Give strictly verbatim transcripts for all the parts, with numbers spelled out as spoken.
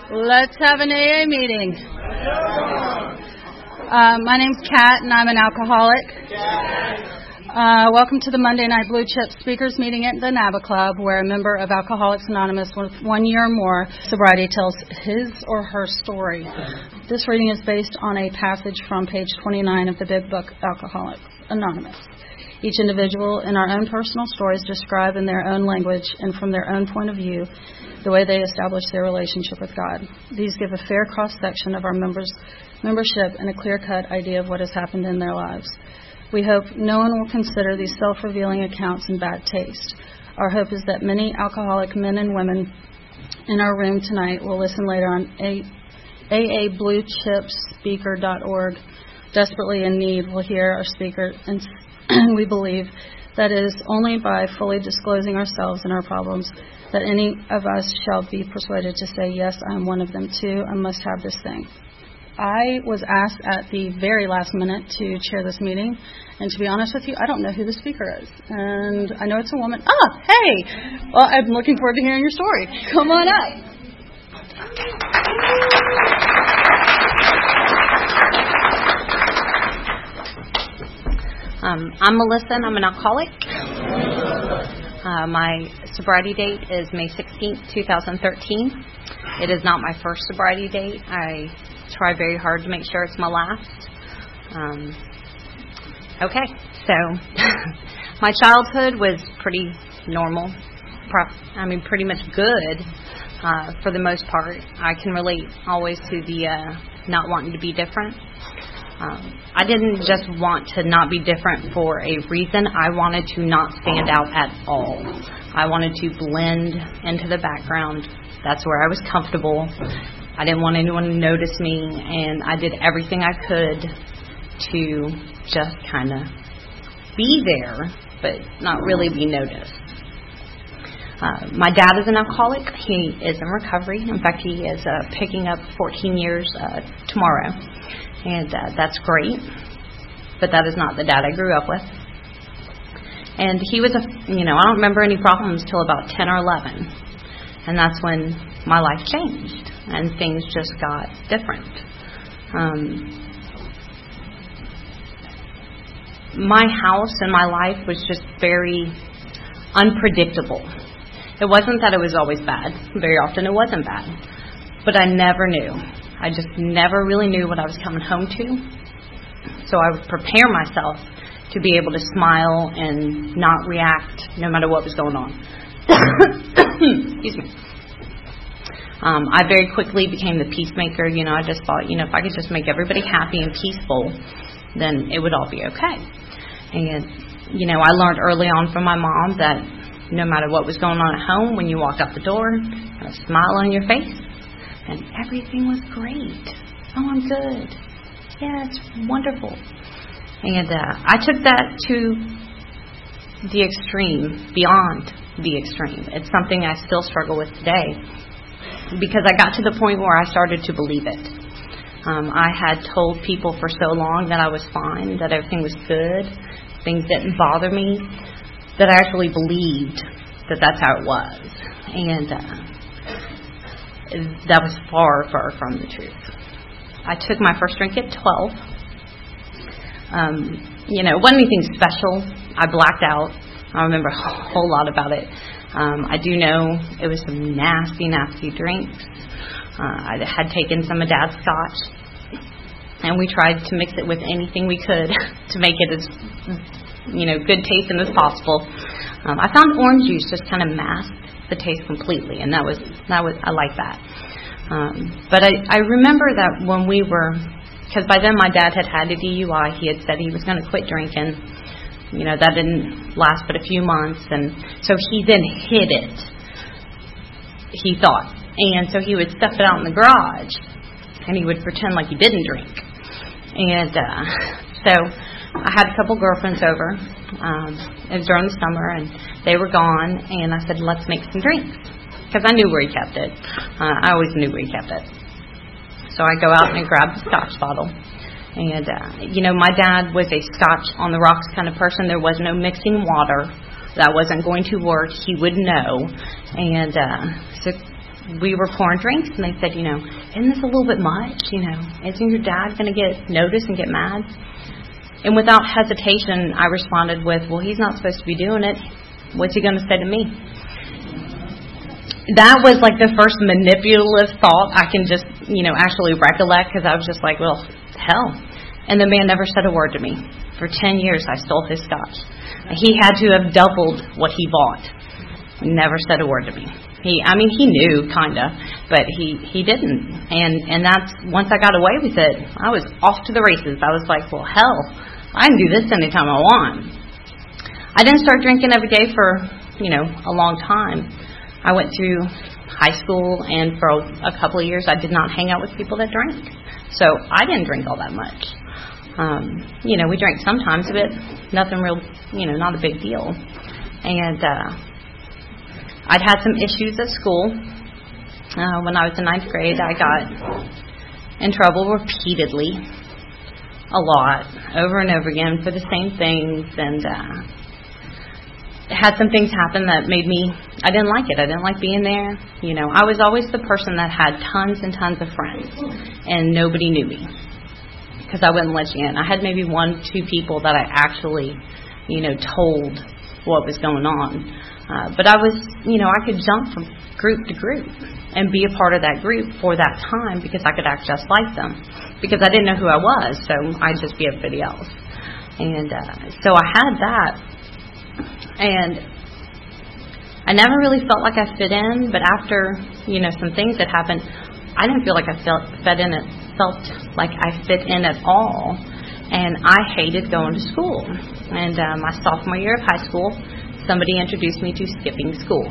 Let's have an A A meeting. Uh, my name's Kat, and I'm an alcoholic. Uh, welcome to the Monday Night Blue Chip Speakers Meeting at the NABA Club, where a member of Alcoholics Anonymous with one year or more sobriety tells his or her story. This reading is based on a passage from page twenty-nine of the Big Book, Alcoholics Anonymous. Each individual in our own personal stories describe in their own language and from their own point of view the way they establish their relationship with God. These give a fair cross-section of our members' membership and a clear-cut idea of what has happened in their lives. We hope no one will consider these self-revealing accounts in bad taste. Our hope is that many alcoholic men and women in our room tonight will listen later on A A blue chip speaker dot org. Desperately in need will hear our speaker, and we believe that it is only by fully disclosing ourselves and our problems that any of us shall be persuaded to say, yes, I am one of them too. I must have this thing. I was asked at the very last minute to chair this meeting, and to be honest with you, I don't know who the speaker is. And I know it's a woman. Ah, hey! Well, I'm looking forward to hearing your story. Come on up. Um, I'm Melissa, and I'm an alcoholic. Uh, my sobriety date is May sixteenth, twenty thirteen. It is not my first sobriety date. I try very hard to make sure it's my last. Um, okay, so my childhood was pretty normal. I mean, pretty much good uh, for the most part. I can relate always to the uh, not wanting to be different. Um, I didn't just want to not be different for a reason. I wanted to not stand out at all. I wanted to blend into the background. That's where I was comfortable. I didn't want anyone to notice me, and I did everything I could to just kind of be there, but not really be noticed. Uh, my dad is an alcoholic. He is in recovery. In fact, he is uh, picking up fourteen years uh, tomorrow. And uh, that's great, but that is not the dad I grew up with. And he was, a, you know, I don't remember any problems till about ten or eleven. And that's when my life changed and things just got different. Um, my house and my life was just very unpredictable. It wasn't that it was always bad. Very often it wasn't bad. But I never knew. I just never really knew what I was coming home to. So I would prepare myself to be able to smile and not react no matter what was going on. Excuse me. Um, I very quickly became the peacemaker. You know, I just thought, you know, if I could just make everybody happy and peaceful, then it would all be okay. And, you know, I learned early on from my mom that no matter what was going on at home, when you walked out the door, a smile on your face, and everything was great. Oh, I'm good. Yeah, it's wonderful. And uh, I took that to the extreme, beyond the extreme. It's something I still struggle with today because I got to the point where I started to believe it. Um, I had told people for so long that I was fine, that everything was good, things didn't bother me, that I actually believed that that's how it was. And uh, that was far, far from the truth. I took my first drink at twelve. Um, you know, it wasn't anything special. I blacked out. I don't remember a whole lot about it. Um, I do know it was some nasty, nasty drinks. Uh, I had taken some of Dad's scotch, and we tried to mix it with anything we could to make it as, you know, good tasting as possible. Um, I found orange juice just kind of masked the taste completely, and that was that was I like that. Um, but I, I remember that when we were, because by then my dad had had a D U I. He had said he was going to quit drinking. You know, that didn't last but a few months, and so he then hid it. He thought, and so he would stuff it out in the garage, and he would pretend like he didn't drink. And uh, so I had a couple girlfriends over. Um, it was during the summer, and they were gone, and I said, let's make some drinks, because I knew where he kept it. Uh, I always knew where he kept it. So I go out and I grab the scotch bottle, and, uh, you know, my dad was a scotch on the rocks kind of person. There was no mixing water. That wasn't going to work. He would know. And uh, so we were pouring drinks, and they said, you know, isn't this a little bit much? You know, isn't your dad going to get noticed and get mad? And without hesitation, I responded with, well, he's not supposed to be doing it. What's he going to say to me? That was like the first manipulative thought I can just, you know, actually recollect, because I was just like, well, hell. And the man never said a word to me. For ten years, I stole his scotch. He had to have doubled what he bought. Never said a word to me. He, I mean, he knew, kind of, but he, he didn't. And, and that's, once I got away with it, I was off to the races. I was like, well, hell, I can do this anytime I want. I didn't start drinking every day for, you know, a long time. I went through high school, and for a couple of years, I did not hang out with people that drank. So I didn't drink all that much. Um, you know, we drank sometimes, but nothing real, you know, not a big deal. And uh, I'd had some issues at school. Uh, when I was in ninth grade, I got in trouble repeatedly, a lot, over and over again for the same things, and uh, had some things happen that made me, I didn't like it. I didn't like being there. You know, I was always the person that had tons and tons of friends, and nobody knew me, because I wouldn't let you in. I had maybe one, two people that I actually, you know, told what was going on. Uh, but I was, you know, I could jump from group to group and be a part of that group for that time, because I could act just like them, because I didn't know who I was, so I'd just be everybody else. And uh, so I had that. And I never really felt like I fit in, but after, you know, some things that happened, I didn't feel like I felt fit in it, felt like I fit in at all. And I hated going to school. And uh, my sophomore year of high school, somebody introduced me to skipping school.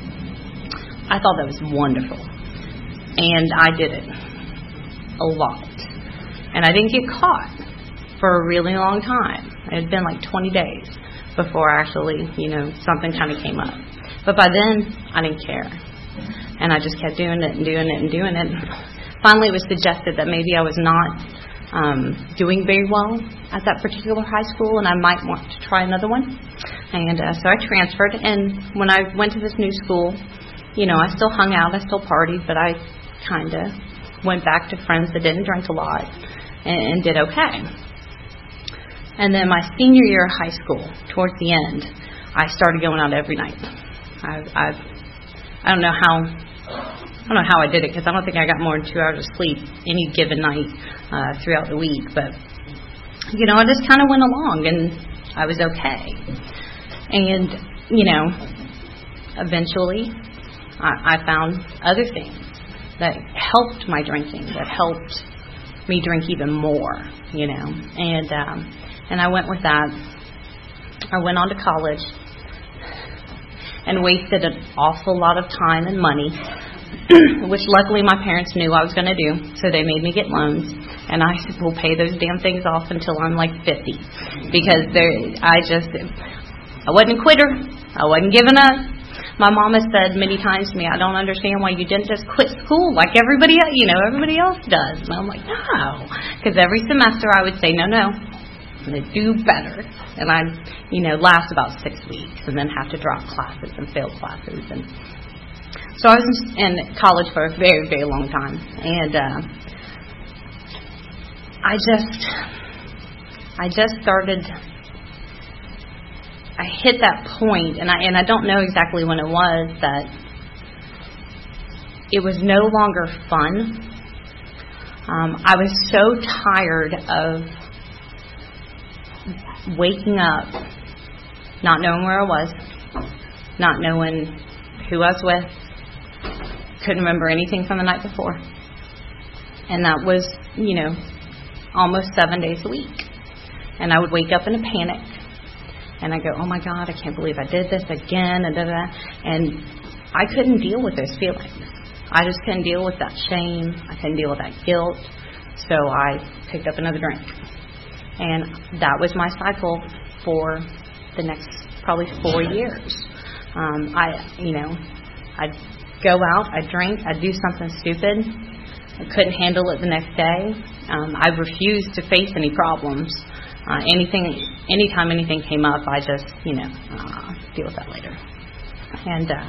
I thought that was wonderful. And I did it a lot. And I didn't get caught for a really long time. It had been like twenty days before actually, you know, something kind of came up. But by then, I didn't care. And I just kept doing it and doing it and doing it. Finally, it was suggested that maybe I was not um, doing very well at that particular high school, and I might want to try another one. And uh, so I transferred. And when I went to this new school, you know, I still hung out, I still partied, but I kind of went back to friends that didn't drink a lot and, and did okay. And then my senior year of high school, towards the end, I started going out every night. I, I, I don't know how, I don't know how I did it, because I don't think I got more than two hours of sleep any given night uh, throughout the week. But you know, I just kind of went along, and I was okay. And you know, eventually, I, I found other things that helped my drinking, that helped me drink even more. You know, and. Um, And I went with that. I went on to college and wasted an awful lot of time and money, which luckily my parents knew I was going to do, so they made me get loans. And I will pay those damn things off until I'm like fifty, because I just, I wasn't a quitter. I wasn't giving up. My mama said many times to me, I don't understand why you didn't just quit school like everybody else, you know, everybody else does. And I'm like, no, because every semester I would say, no, no. To do better, and I'd, you know, last about six weeks, and then have to drop classes and fail classes, and so I was in college for a very, very long time, and uh, I just, I just started. I hit that point, and I and I don't know exactly when it was, that it was no longer fun. Um, I was so tired of waking up, not knowing where I was, not knowing who I was with, couldn't remember anything from the night before. And that was, you know, almost seven days a week. And I would wake up in a panic, and I go, oh my God, I can't believe I did this again, and da da. And I couldn't deal with those feelings. I just couldn't deal with that shame. I couldn't deal with that guilt. So I picked up another drink. And that was my cycle for the next probably four years. Um, I, you know, I'd go out, I'd drink, I'd do something stupid. I couldn't handle it the next day. Um, I refused to face any problems. Uh, anything, anytime anything came up, I just, you know, uh, deal with that later. And uh,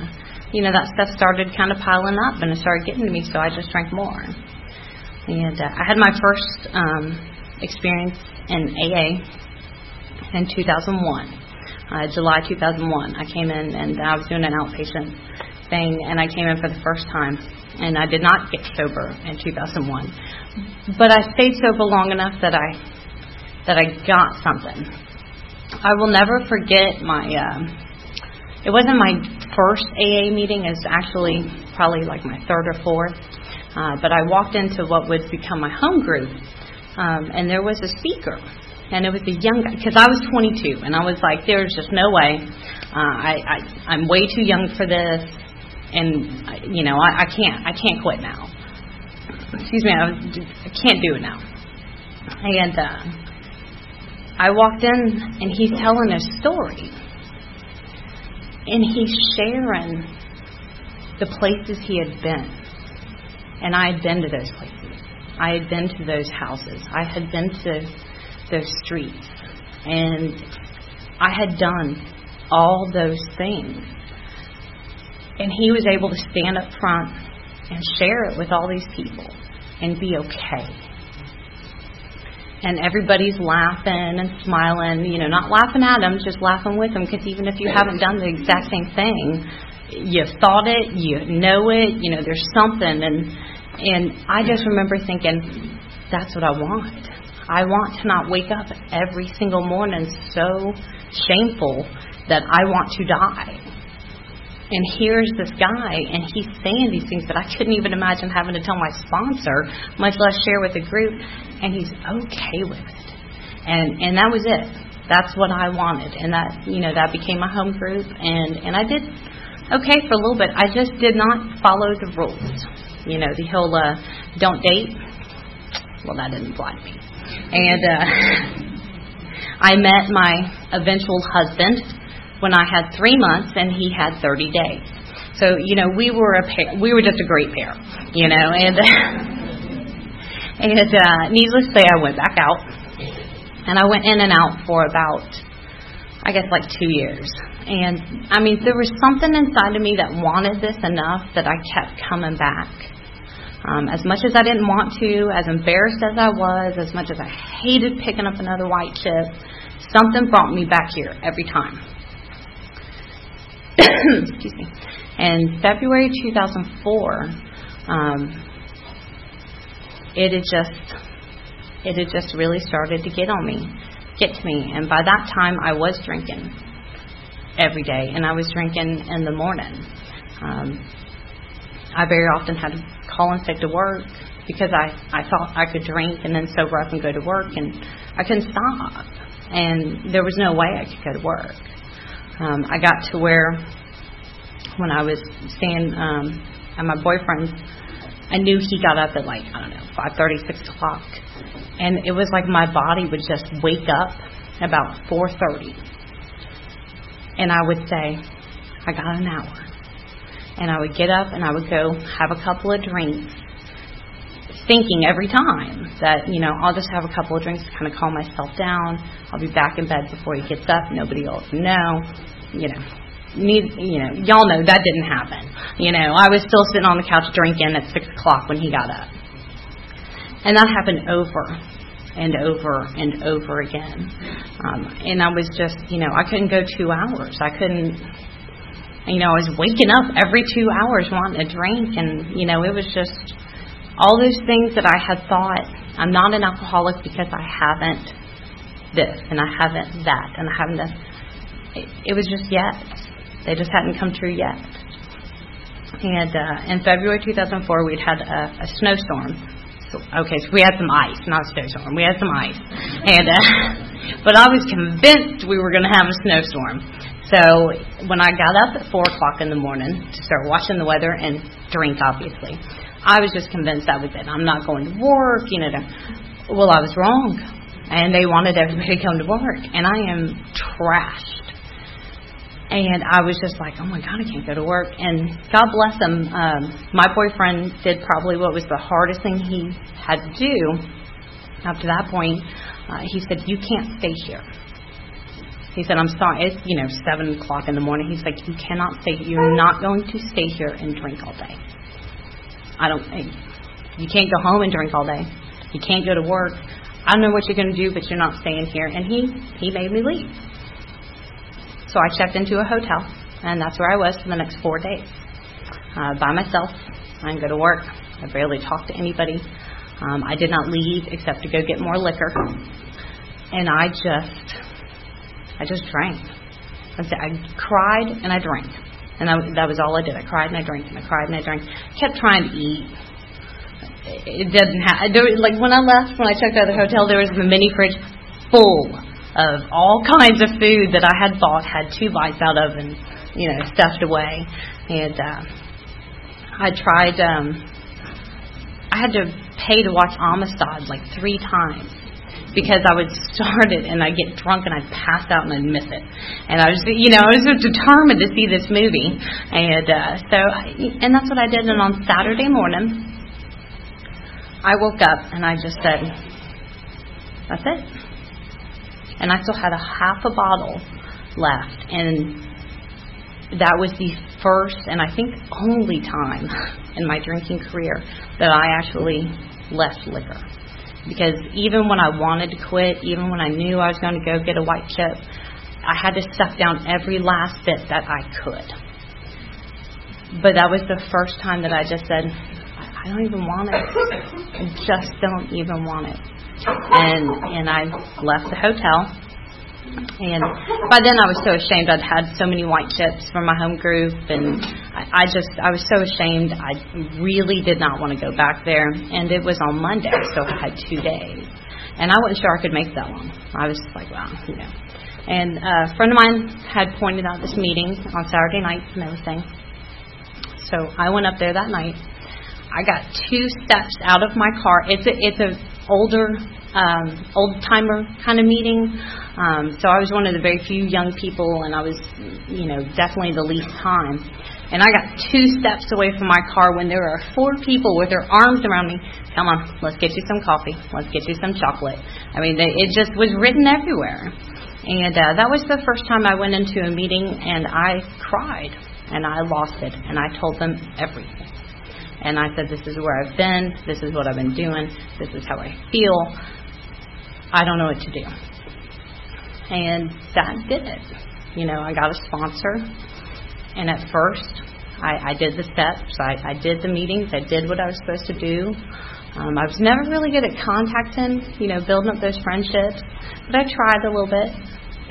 you know, that stuff started kind of piling up, and it started getting to me, so I just drank more. And uh, I had my first um, experience in A A in two thousand one, uh, July two thousand one. I came in, and I was doing an outpatient thing, and I came in for the first time, and I did not get sober in two thousand one. But I stayed sober long enough that I that I got something. I will never forget my, um, it wasn't my first A A meeting, it was actually probably like my third or fourth. Uh, but I walked into what would become my home group, um, and there was a speaker, and it was a young guy, because I was twenty-two, and I was like, there's just no way. Uh, I, I, I'm way too young for this, and, you know, I, I can't, I can't quit now. Excuse me, I, was, I can't do it now. And uh, I walked in, and he's telling a story, and he's sharing the places he had been. And I had been to those places. I had been to those houses. I had been to those streets. And I had done all those things. And he was able to stand up front and share it with all these people and be okay. And everybody's laughing and smiling, you know, not laughing at him, just laughing with him, because even if you haven't done the exact same thing, you've thought it, you know it, you know, there's something. And and I just remember thinking, that's what I want. I want to not wake up every single morning so shameful that I want to die. And here's this guy, and he's saying these things that I couldn't even imagine having to tell my sponsor, much less share with the group, and he's okay with it. And and that was it. That's what I wanted. And that, you know, that became my home group, and, and I did okay for a little bit. I just did not follow the rules. You know, the whole uh, don't date, well, that didn't apply to me. And uh, I met my eventual husband when I had three months, and he had thirty days. So, you know, we were a pair, we were just a great pair, you know. And and uh, needless to say, I went back out, and I went in and out for about, I guess, like two years. And I mean, there was something inside of me that wanted this enough that I kept coming back. Um, as much as I didn't want to, as embarrassed as I was, as much as I hated picking up another white chip, something brought me back here every time. Excuse me. In February two thousand four, um, it had just it had just really started to get on me, get to me. And by that time, I was drinking every day, and I was drinking in the morning. Um, I very often had to call in sick to work because I, I thought I could drink and then sober up and go to work, and I couldn't stop. And there was no way I could go to work. Um, I got to where when I was staying um, at my boyfriend's, I knew he got up at like, I don't know, five thirty, six o'clock. And it was like my body would just wake up about four thirty. And I would say, I got an hour. And I would get up and I would go have a couple of drinks, thinking every time that, you know, I'll just have a couple of drinks to kind of calm myself down. I'll be back in bed before he gets up. Nobody else will know. You know, need, you know, y'all know that didn't happen. You know, I was still sitting on the couch drinking at six o'clock when he got up. And that happened over and over and over again. Um, and I was just, you know, I couldn't go two hours. I couldn't, you know, I was waking up every two hours wanting a drink. And, you know, it was just all those things that I had thought, I'm not an alcoholic because I haven't this and I haven't that and I haven't this. It, it was just yet. They just hadn't come true yet. And uh, in February two thousand four, we'd had a, a snowstorm. So, okay, so we had some ice, not a snowstorm. We had some ice. And uh, but I was convinced we were going to have a snowstorm. So when I got up at four o'clock in the morning to start watching the weather and drink, obviously, I was just convinced that was it. I'm not going to work, you know. Well, I was wrong. And they wanted everybody to come to work. And I am trashed. And I was just like, oh, my God, I can't go to work. And God bless him, um, my boyfriend did probably what was the hardest thing he had to do. Up to that point, uh, he said, you can't stay here. He said, I'm sorry, it's, you know, seven o'clock in the morning. He's like, you cannot stay, you're not going to stay here and drink all day. I don't, you can't go home and drink all day. You can't go to work. I don't know what you're going to do, but you're not staying here. And he, he made me leave. So I checked into a hotel, and that's where I was for the next four days. Uh, by myself. I didn't go to work. I barely talked to anybody. Um, I did not leave except to go get more liquor. And I just... I just drank. I cried and I drank. And I, that was all I did. I cried and I drank and I cried and I drank. Kept trying to eat. It didn't have, like when I left, when I checked out of the hotel, there was a mini fridge full of all kinds of food that I had bought, had two bites out of and, you know, stuffed away. And uh, I tried, um, I had to pay to watch Amistad like three times. Because I would start it and I'd get drunk and I'd pass out and I'd miss it. And I was, you know, I was so determined to see this movie. And uh, so, and that's what I did. And on Saturday morning, I woke up and I just said, that's it. And I still had a half a bottle left. And that was the first and I think only time in my drinking career that I actually left liquor. Because even when I wanted to quit, even when I knew I was going to go get a white chip, I had to suck down every last bit that I could. But that was the first time that I just said, I don't even want it. I just don't even want it. And and I left the hotel. And by then I was so ashamed. I'd had so many white chips from my home group, and I, I just, I was so ashamed. I really did not want to go back there. And it was on Monday, so I had two days. And I wasn't sure I could make that long. I was just like, wow, you know. And a friend of mine had pointed out this meeting on Saturday night and everything. So I went up there that night. I got two steps out of my car. It's a, it's a older, um, old timer kind of meeting. Um, so I was one of the very few young people, and I was, you know, definitely the least time. And I got two steps away from my car when there were four people with their arms around me. Come on, let's get you some coffee. Let's get you some chocolate. I mean, they, it just was written everywhere. And uh, that was the first time I went into a meeting, and I cried, and I lost it, and I told them everything. And I said, this is where I've been. This is what I've been doing. This is how I feel. I don't know what to do. And that did it. You know, I got a sponsor. And at first, I, I did the steps. I, I did the meetings. I did what I was supposed to do. Um, I was never really good at contacting, you know, building up those friendships. But I tried a little bit.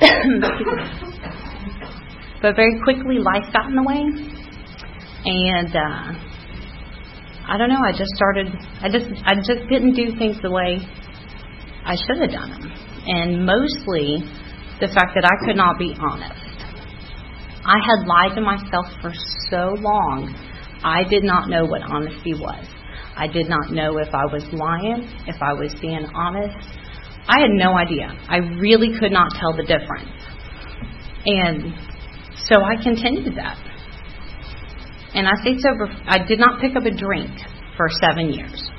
But very quickly, life got in the way. And uh, I don't know. I just started. I just. I just didn't do things the way I should have done them. And mostly, the fact that I could not be honest. I had lied to myself for so long. I did not know what honesty was. I did not know if I was lying, if I was being honest. I had no idea. I really could not tell the difference. And so I continued that. And I stayed sober. I did not pick up a drink for seven years.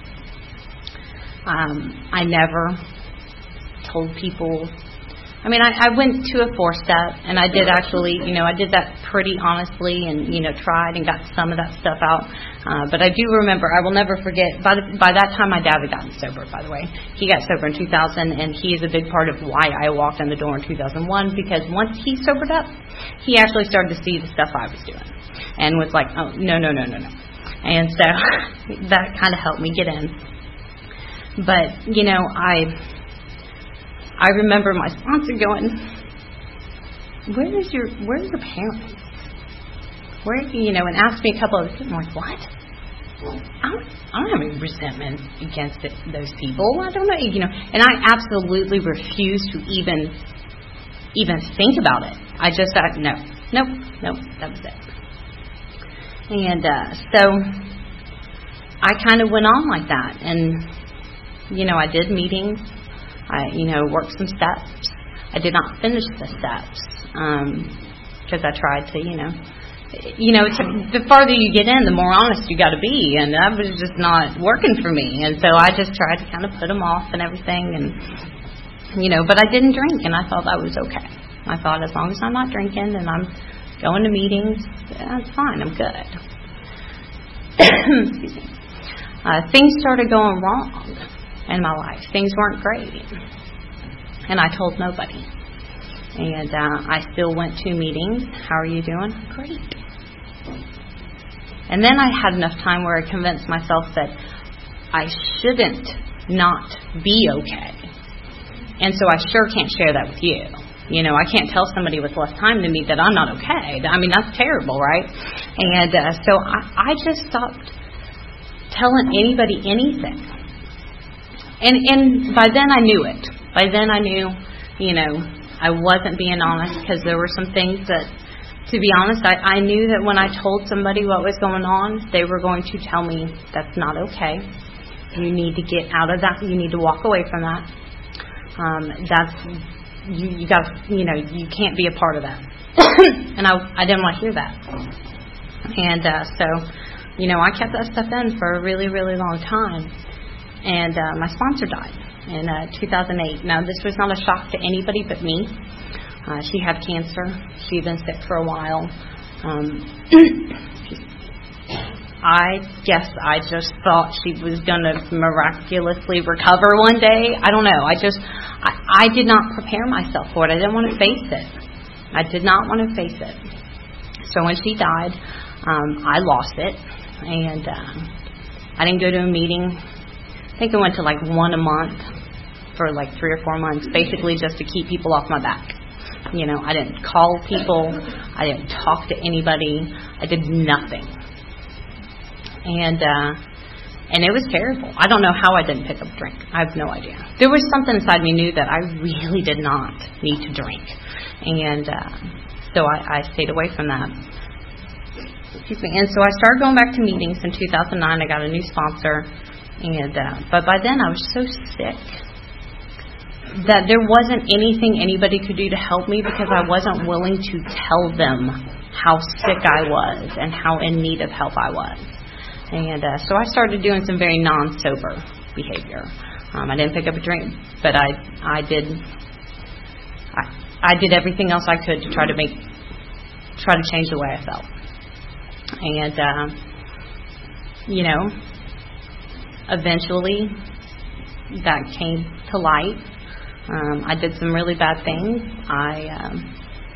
Um, I never told people. I mean, I, I went to a four-step, and I did actually, you know, I did that pretty honestly and, you know, tried and got some of that stuff out. Uh, but I do remember, I will never forget, by, the, by that time my dad had gotten sober, by the way. He got sober in two thousand, and he is a big part of why I walked in the door in two thousand one, because once he sobered up, he actually started to see the stuff I was doing and was like, oh, no, no, no, no, no. And so that kind of helped me get in. But, you know, I... I remember my sponsor going, where is your, where are your parents? Where, you know, and asked me a couple of things. I'm like, what? I don't, I don't have any resentment against it, those people. I don't know, you know. And I absolutely refused to even, even think about it. I just thought, no, nope, nope, that was it. And uh, so I kind of went on like that. And, you know, I did meetings. I, you know, worked some steps. I did not finish the steps because um, I tried to, you know, you know, to, the farther you get in, the more honest you got to be, and that was just not working for me. And so I just tried to kind of put them off and everything, and you know, but I didn't drink, and I thought that was okay. I thought, as long as I'm not drinking and I'm going to meetings, that's fine. I'm good. Excuse me. Uh, things started going wrong in my life. Things weren't great. And I told nobody. And uh, I still went to meetings. How are you doing? Great. And then I had enough time where I convinced myself that I shouldn't not be okay. And so I sure can't share that with you. You know, I can't tell somebody with less time than me that I'm not okay. I mean, that's terrible, right? And uh, so I, I just stopped telling anybody anything. And and by then I knew it. By then I knew, you know, I wasn't being honest, because there were some things that, to be honest, I, I knew that when I told somebody what was going on, they were going to tell me, that's not okay. You need to get out of that. You need to walk away from that. Um, that's, you, you got, you know, you can't be a part of that. And I, I didn't want to hear that. And uh, so, you know, I kept that stuff in for a really, really long time. And uh, my sponsor died in uh, two thousand eight. Now, this was not a shock to anybody but me. Uh, she had cancer. She had been sick for a while. Um, I guess I just thought she was going to miraculously recover one day. I don't know. I just, I, I did not prepare myself for it. I didn't want to face it. I did not want to face it. So when she died, um, I lost it. And uh, I didn't go to a meeting. I think I went to like one a month for like three or four months, basically just to keep people off my back. You know, I didn't call people. I didn't talk to anybody. I did nothing. And uh, and it was terrible. I don't know how I didn't pick up a drink. I have no idea. There was something inside me knew that I really did not need to drink. And uh, so I, I stayed away from that. Excuse me. And so I started going back to meetings in two thousand nine. I got a new sponsor. And uh, but by then I was so sick that there wasn't anything anybody could do to help me, because I wasn't willing to tell them how sick I was and how in need of help I was. And uh, so I started doing some very non-sober behavior. Um, I didn't pick up a drink, but I I did I, I did everything else I could to try to make try to change the way I felt. And uh, you know, eventually that came to light. Um, I did some really bad things. I um,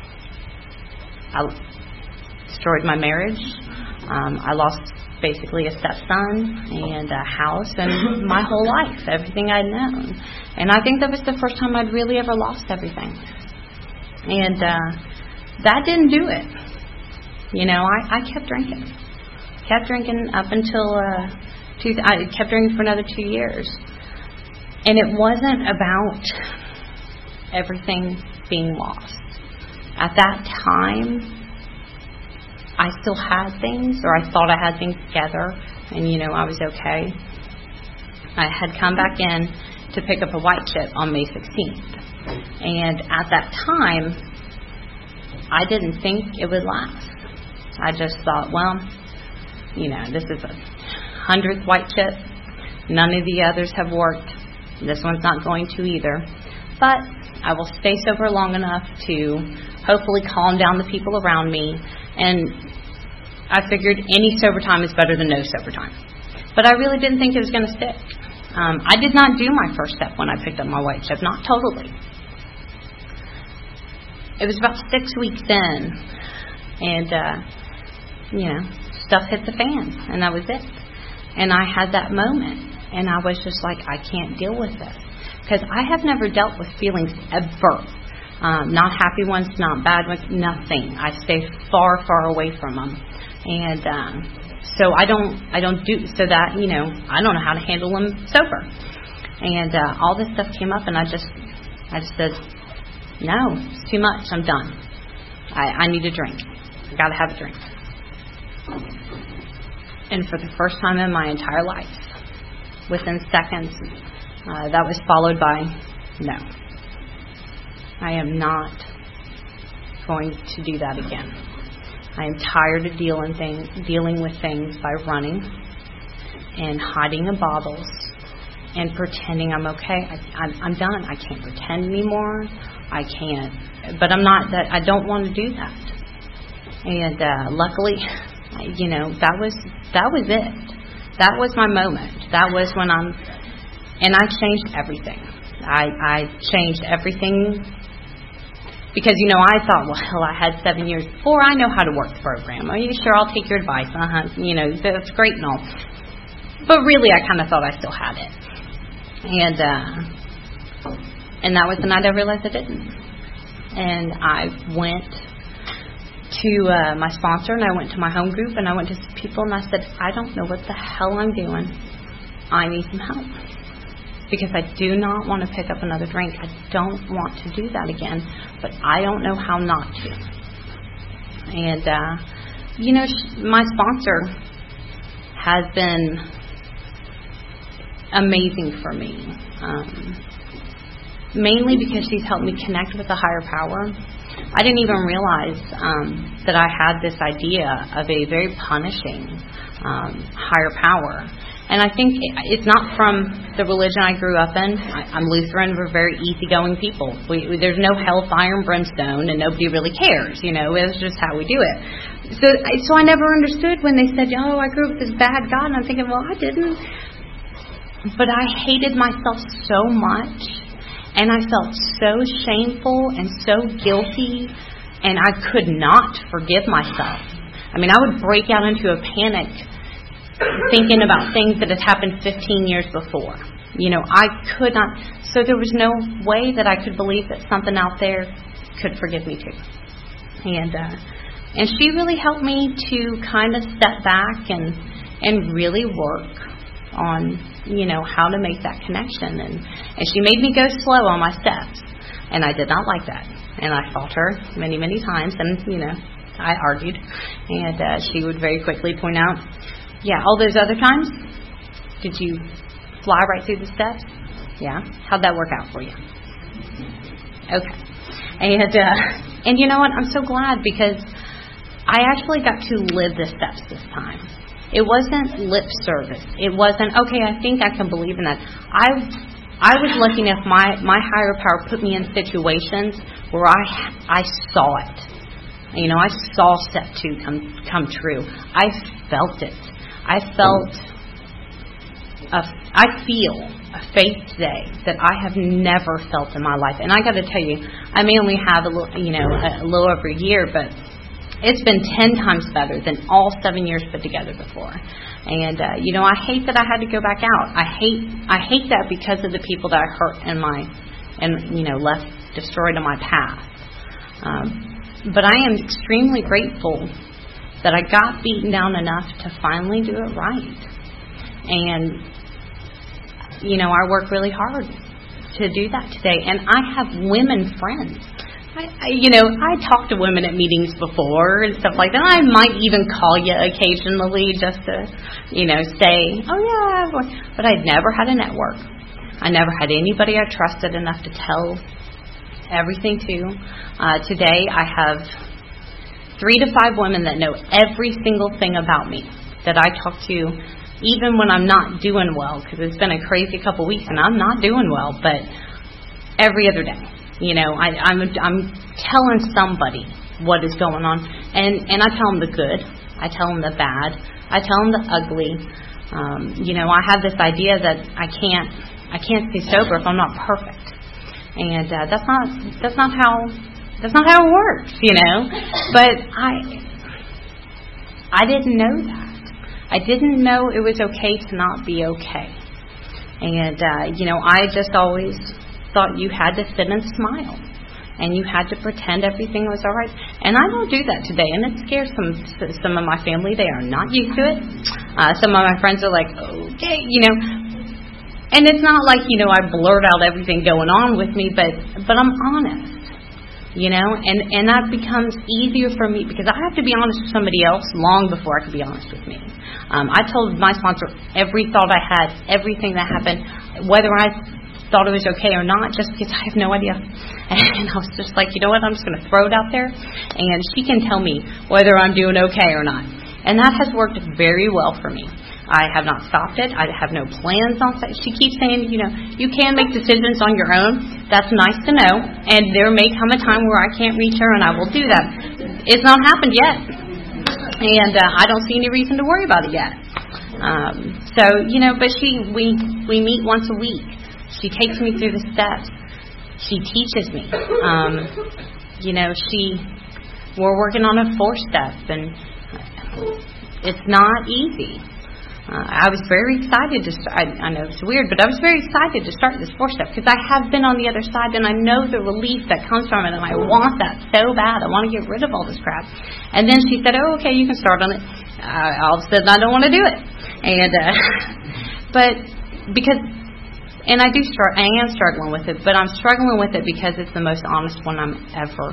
I destroyed my marriage. Um, I lost basically a stepson and a house and my whole life, everything I'd known. And I think that was the first time I'd really ever lost everything. And uh, that didn't do it. You know, I, I kept drinking. Kept drinking up until, uh, two, I kept drinking for another two years. And it wasn't about everything being lost. At that time, I still had things, or I thought I had things together, and, you know, I was okay. I had come back in to pick up a white chip on May sixteenth. And at that time, I didn't think it would last. I just thought, well, you know, this is a hundredth white chip. None of the others have worked. This one's not going to either. But I will stay sober long enough to hopefully calm down the people around me. And I figured any sober time is better than no sober time. But I really didn't think it was going to stick. Um, I did not do my first step when I picked up my white chip. Not totally. It was about six weeks in. And, uh, you know, stuff hit the fan. And that was it. And I had that moment. And I was just like, I can't deal with this. Because I have never dealt with feelings ever. Um, not happy ones, not bad ones, nothing. I stay far, far away from them. And um, so I don't I don't do, so that, you know, I don't know how to handle them sober. And uh, all this stuff came up, and I just, I just said, no, it's too much, I'm done. I, I need a drink. I got to have a drink. And for the first time in my entire life, within seconds, uh, that was followed by, no. I am not going to do that again. I am tired of dealing things, dealing with things by running and hiding in bottles and pretending I'm okay. I, I'm, I'm done. I can't pretend anymore. I can't. But I'm not that. I don't want to do that. And uh, luckily, you know, that was that was it. That was my moment. That was when I'm, and I changed everything. I I changed everything. Because, you know, I thought, well, I had seven years before. I know how to work the program. Are you sure? I'll take your advice. Uh-huh. You know, that's great and all. But really, I kind of thought I still had it. And uh, and that was the night I realized I didn't. And I went to uh, my sponsor, and I went to my home group, and I went to some people, and I said, I don't know what the hell I'm doing. I need some help. Because I do not want to pick up another drink. I don't want to do that again, but I don't know how not to. And, uh, you know, my sponsor has been amazing for me, um, mainly because she's helped me connect with a higher power. I didn't even realize um, that I had this idea of a very punishing um, higher power. And I think it's not from the religion I grew up in. I, I'm Lutheran. We're very easygoing people. We, we, there's no hellfire and brimstone, and nobody really cares. You know, it's just how we do it. So, so I never understood when they said, "Oh, I grew up with this bad God," and I'm thinking, "Well, I didn't." But I hated myself so much, and I felt so shameful and so guilty, and I could not forgive myself. I mean, I would break out into a panic thinking about things that had happened fifteen years before. You know, I could not. So there was no way that I could believe that something out there could forgive me too. And uh, and she really helped me to kind of step back and and really work on, you know, how to make that connection. And, and she made me go slow on my steps. And I did not like that. And I fought her many, many times. And, you know, I argued. And uh, she would very quickly point out, yeah, all those other times, did you fly right through the steps? Yeah. How'd that work out for you? Okay. And, uh, and you know what? I'm so glad because I actually got to live the steps this time. It wasn't lip service. It wasn't, okay, I think I can believe in that. I I was looking if my, my higher power put me in situations where I I saw it. You know, I saw step two come come true. I felt it. I felt, a, I feel a faith today that I have never felt in my life. And I got to tell you, I may only have a little, you know, a, a little over a year, but it's been ten times better than all seven years put together before. And, uh, you know, I hate that I had to go back out. I hate I hate that because of the people that I hurt in my, and, you know, left destroyed on my path. Um, but I am extremely grateful that I got beaten down enough to finally do it right. And, you know, I work really hard to do that today. And I have women friends. I, I, you know, I talk to women at meetings before and stuff like that. I might even call you occasionally just to, you know, say, oh, yeah. But I'd never had a network. I never had anybody I trusted enough to tell everything to. Uh, today I have three to five women that know every single thing about me that I talk to, even when I'm not doing well, because it's been a crazy couple weeks and I'm not doing well, but every other day. You know, I, I'm I'm telling somebody what is going on, and, and I tell them the good, I tell them the bad, I tell them the ugly. Um, you know, I have this idea that I can't I can't stay sober if I'm not perfect, and uh, that's not that's not how that's not how it works. You know, but I I didn't know that. I didn't know it was okay to not be okay, and uh, you know, I just always thought you had to sit and smile and you had to pretend everything was all right. And I don't do that today, and it scares some some of my family. They are not used to it. Uh, some of my friends are like, okay, you know. And it's not like, you know, I blurt out everything going on with me, but but I'm honest, you know. And, and that becomes easier for me because I have to be honest with somebody else long before I can be honest with me. Um, I told my sponsor every thought I had, everything that happened, whether I thought it was okay or not, just because I have no idea. And I was just like, you know what, I'm just going to throw it out there, and she can tell me whether I'm doing okay or not. And that has worked very well for me. I have not stopped it. I have no plans on it. She keeps saying, you know, you can make decisions on your own. That's nice to know. And there may come a time where I can't reach her, and I will do that. It's not happened yet. And uh, I don't see any reason to worry about it yet. Um, so, you know, but she, we, we meet once a week. She takes me through the steps. She teaches me. Um, you know, she, we're working on a four-step, and it's not easy. Uh, I was very excited to start. I, I know it's weird, but I was very excited to start this four-step because I have been on the other side, and I know the relief that comes from it, and I want that so bad. I want to get rid of all this crap. And then she said, oh, okay, you can start on it. Uh, all of a sudden, I don't want to do it. And uh, but because, and I do start, I am struggling with it, but I'm struggling with it because it's the most honest one I'm ever,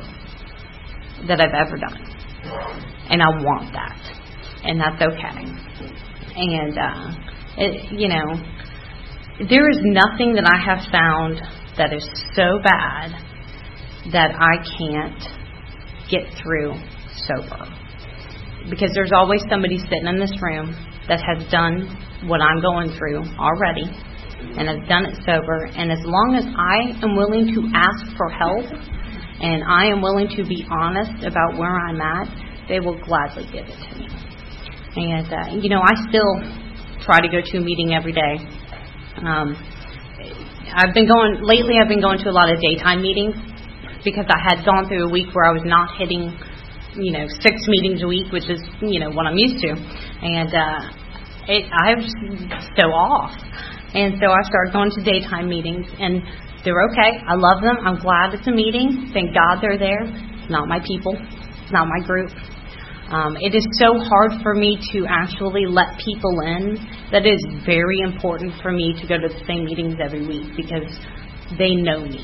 that I've ever done. And I want that. And that's okay. And, uh, it, you know, there is nothing that I have found that is so bad that I can't get through sober. Because there's always somebody sitting in this room that has done what I'm going through already and has done it sober. And as long as I am willing to ask for help and I am willing to be honest about where I'm at, they will gladly give it to me. And, uh, you know, I still try to go to a meeting every day. Um, I've been going, lately I've been going to a lot of daytime meetings because I had gone through a week where I was not hitting, you know, six meetings a week, which is, you know, what I'm used to. And uh, it, I was so off. And so I started going to daytime meetings, and they're okay. I love them. I'm glad it's a meeting. Thank God they're there. It's not my people. It's not my group. Um, it is so hard for me to actually let people in that it is very important for me to go to the same meetings every week because they know me.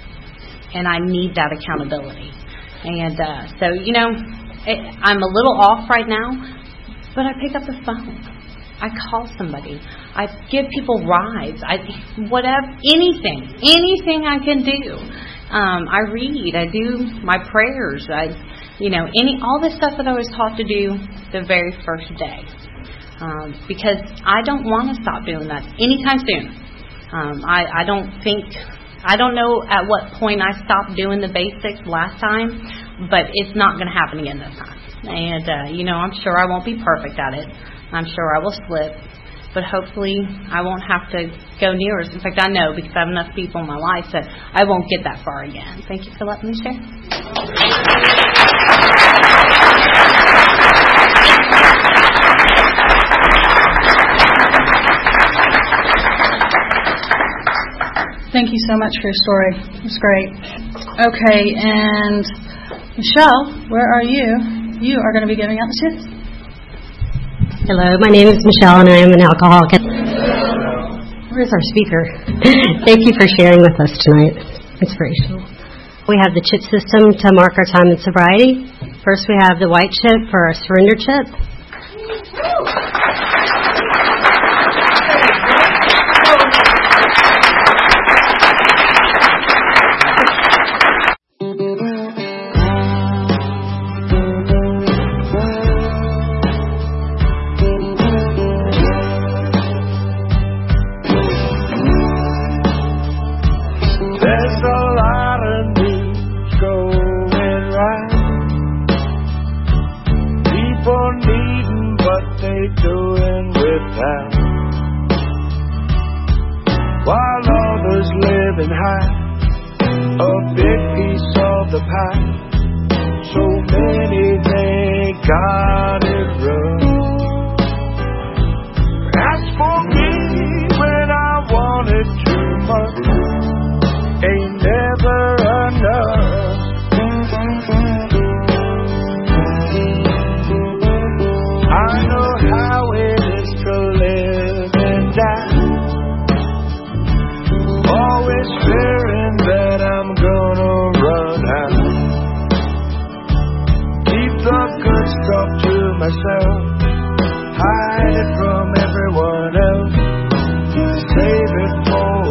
And I need that accountability. And uh, so, you know, it, I'm a little off right now, but I pick up the phone. I call somebody. I give people rides. I whatever, anything, anything I can do. Um, I read. I do my prayers. I You know, any all the stuff that I was taught to do the very first day. Um, because I don't want to stop doing that anytime soon. Um, I, I don't think, I don't know at what point I stopped doing the basics last time, but it's not going to happen again this time. And, uh, you know, I'm sure I won't be perfect at it. I'm sure I will slip. But hopefully I won't have to go near it. In fact, I know because I have enough people in my life that I won't get that far again. Thank you for letting me share. Thank you so much for your story. It was great. Okay, and Michelle, where are you? You are going to be giving out the chips. Hello, my name is Michelle, and I am an alcoholic. Where's our speaker? Thank you for sharing with us tonight. Inspirational. We have the chip system to mark our time in sobriety. First, we have the white chip for our surrender chip. Hide it from everyone else. Save it for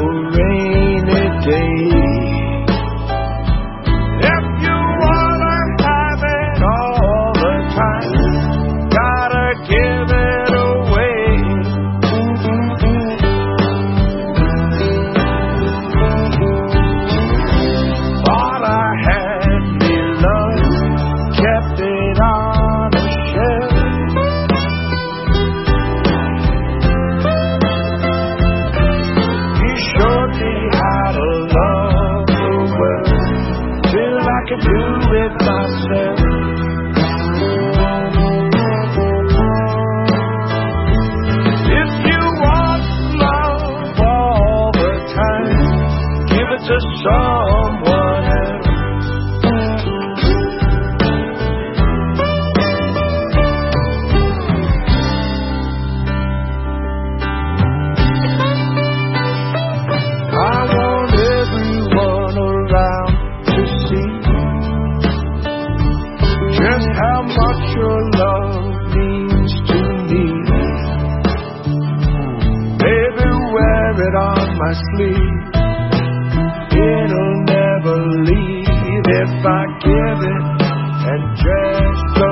to someone else. I want everyone around to see just how much your love means to me. Baby, wear it on my sleeve. It'll never leave if I give it and just go